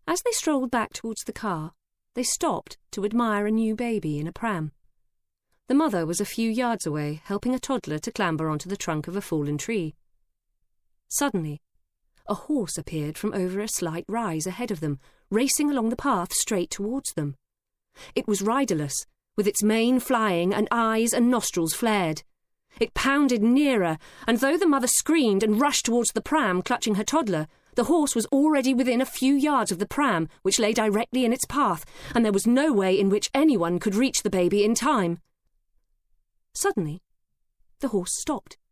As they strolled back towards the car, they stopped to admire a new baby in a pram. The mother was a few yards away, helping a toddler to clamber onto the trunk of a fallen tree. Suddenly, a horse appeared from over a slight rise ahead of them, racing along the path straight towards them. It was riderless, with its mane flying and eyes and nostrils flared. It pounded nearer, and though the mother screamed and rushed towards the pram, clutching her toddler, the horse was already within a few yards of the pram, which lay directly in its path, and there was no way in which anyone could reach the baby in time. Suddenly, the horse stopped.